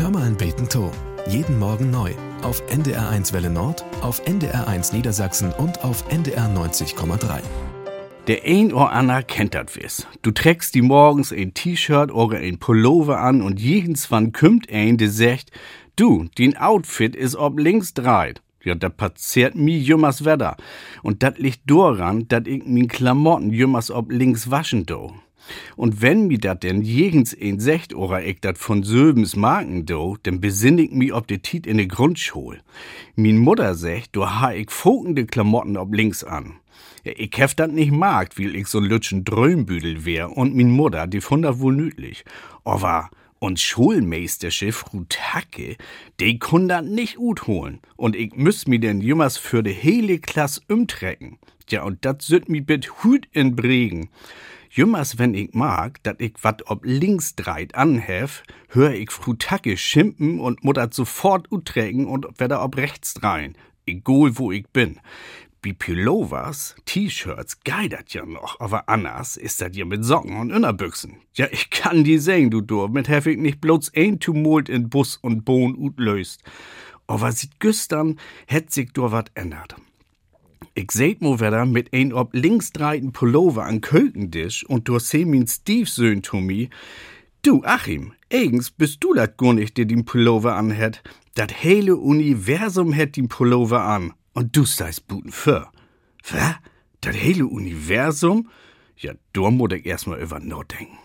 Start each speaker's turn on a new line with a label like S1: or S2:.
S1: Hör mal ein Beten to. Jeden Morgen neu. Auf NDR1 Welle Nord, auf NDR1 Niedersachsen und auf NDR 90,3.
S2: Der ein oder ander kennt das wiss. Du trägst die morgens ein T-Shirt oder ein Pullover an und irgendwann kümmt ein, der sagt, du, dein Outfit is ob links dreit. Ja, dat passiert mi jümmers Wetter. Und dat liegt daran, dat ich min Klamotten jümmers ob links waschen do. Und wenn mi dat denn jegens ein secht oder ich dat von Söbens Marken do, dann besinn ich mi ob de Tiet in de Grundschule. Min Mutter sagt, du ha ich fokende Klamotten ob links an. Ja, ich hef dat nicht mag, weil ich so lütschen Drömbüdel wär und min Mutter, die fand dat wohl nütlich. Aber und Schulmeistersche Frau Tacke, die kun dat nicht gut holen. Und ich müss mi denn jümmers für de hele Klasse umtrecken. Ja, und dat süd mi bit Hüt in Bregen. Jümmers, wenn ich mag, dat ich wat ob links dreit anhef, hör ich Frau Tacke schimpen und muttert sofort uträgen und wedder ob rechts drein. Egal wo ich bin. Wie Pullovers, T-Shirts geidert ja noch, aber anders ist das ja mit Socken und Innerbüchsen. Ja, ich kann die sehen, du Dur, mit hef ich nicht bloß ein Tumult in Bus und Bohn utlöst. Aber sieht güstern, hätt sich dur wat ändert. Ich seht mo wedder mit ein ob links dreiten Pullover an Kökentisch und du seh min Stiefsöhn to mi. Du, Achim, eigens bist du dat gar nicht, der den Pullover anhät. Dat hele Universum hätt den Pullover an. Und du seist buten für. Was? Das hele Universum? Ja, da muss ich erstmal über nachdenken.